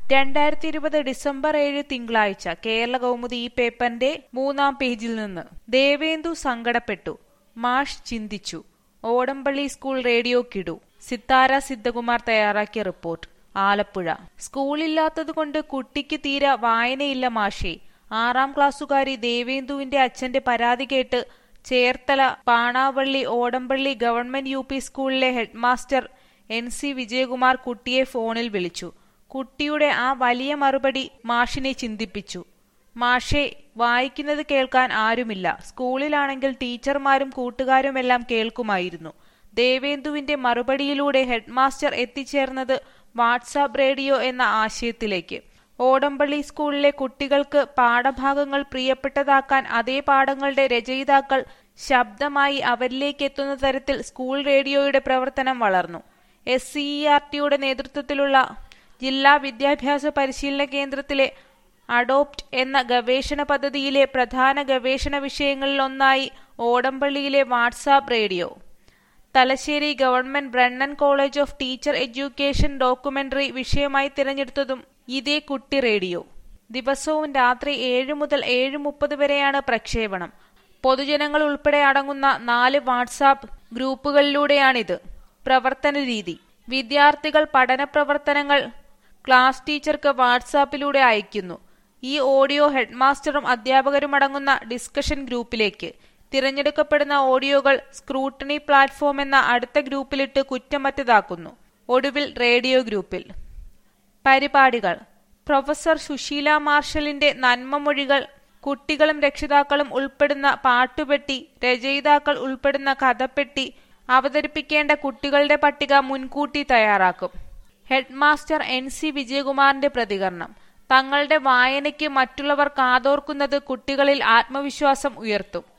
2020 December 7 തിങ്കളാഴ്ച കേരള കൗമുദി ഈ പേപ്പറിന്റെ 3-ാം പേജിൽ നിന്ന്. ദേവേന്ദു സങ്കടപ്പെട്ടു, മാഷ് ചിന്തിച്ചു, ഓടംപള്ളി സ്കൂൾ റേഡിയോ കിടു. സിത്താര സിദ്ധകുമാർ തയ്യാറാക്കിയ റിപ്പോർട്ട്. ആലപ്പുഴ. സ്കൂളില്ലാത്തതുകൊണ്ട് കുട്ടിക്ക് തീരെ വായനയില്ല മാഷേ. 6-ാം ക്ലാസ്സുകാരി ദേവേന്ദുവിന്റെ അച്ഛന്റെ പരാതി കേട്ട് ചേർത്തല പാണാവള്ളി ഓടംപള്ളി ഗവൺമെന്റ് UP സ്കൂളിലെ ഹെഡ്മാസ്റ്റർ NC വിജയകുമാർ കുട്ടിയെ ഫോണിൽ വിളിച്ചു. കുട്ടിയുടെ ആ വലിയ മറുപടി മാഷിനെ ചിന്തിപ്പിച്ചു. മാഷേ, വായിക്കുന്നത് കേൾക്കാൻ ആരുമില്ല. സ്കൂളിലാണെങ്കിൽ ടീച്ചർമാരും കൂട്ടുകാരുമെല്ലാം കേൾക്കുമായിരുന്നു. ദേവേന്ദുവിന്റെ മറുപടിയിലൂടെ ഹെഡ്മാസ്റ്റർ എത്തിച്ചേർന്നത് വാട്സാപ്പ് റേഡിയോ എന്ന ആശയത്തിലേക്ക്. ഓടംപള്ളി സ്കൂളിലെ കുട്ടികൾക്ക് പാഠഭാഗങ്ങൾ പ്രിയപ്പെട്ടതാക്കാൻ അതേ പാഠങ്ങളുടെ രചയിതാക്കൾ ശബ്ദമായി അവരിലേക്ക് എത്തുന്ന തരത്തിൽ സ്കൂൾ റേഡിയോയുടെ പ്രവർത്തനം വളർന്നു. SCERTയുടെ നേതൃത്വത്തിലുള്ള ജില്ലാ വിദ്യാഭ്യാസ പരിശീലന കേന്ദ്രത്തിലെ അഡോപ്റ്റ് എന്ന ഗവേഷണ പദ്ധതിയിലെ പ്രധാന ഗവേഷണ വിഷയങ്ങളിലൊന്നായി ഓടംപള്ളിയിലെ WhatsApp radio. Thalassery government Brennen college of teacher education documentary വിഷയമായി തിരഞ്ഞെടുത്തതും ഇതേ കുട്ടി റേഡിയോ. ദിവസവും രാത്രി 7 മുതൽ 7:30 വരെയാണ് പ്രക്ഷേപണം. പൊതുജനങ്ങൾ ഉൾപ്പെടെ അടങ്ങുന്ന 4 വാട്സാപ്പ് ഗ്രൂപ്പുകളിലൂടെയാണിത്. പ്രവർത്തന രീതി: വിദ്യാർത്ഥികൾ പഠന പ്രവർത്തനങ്ങൾ ക്ലാസ് ടീച്ചർക്ക് വാട്സാപ്പിലൂടെ അയക്കുന്നു. ഈ ഓഡിയോ ഹെഡ്മാസ്റ്ററും അധ്യാപകരും അടങ്ങുന്ന ഡിസ്കഷൻ ഗ്രൂപ്പിലേക്ക്. തിരഞ്ഞെടുക്കപ്പെടുന്ന ഓഡിയോകൾ സ്ക്രൂട്ടണി പ്ലാറ്റ്ഫോം എന്ന അടുത്ത ഗ്രൂപ്പിലിട്ട് കുറ്റമറ്റതാക്കുന്നു. ഒടുവിൽ റേഡിയോ ഗ്രൂപ്പിൽ. പരിപാടികൾ: പ്രൊഫസർ സുശീല മാർഷലിന്റെ നന്മമൊഴികൾ, കുട്ടികളും രക്ഷിതാക്കളും ഉൾപ്പെടുന്ന പാട്ടുപെട്ടി, രചയിതാക്കൾ ഉൾപ്പെടുന്ന കഥപ്പെട്ടി, അവതരിപ്പിക്കേണ്ട കുട്ടികളുടെ പട്ടിക മുൻകൂട്ടി തയ്യാറാക്കും. ഹെഡ്മാസ്റ്റർ NC വിജയകുമാറിന്റെ പ്രതികരണം: തങ്ങളുടെ വായനയ്ക്ക് മറ്റുള്ളവർ കാതോർക്കുന്നത് കുട്ടികളിൽ ആത്മവിശ്വാസം ഉയർത്തും.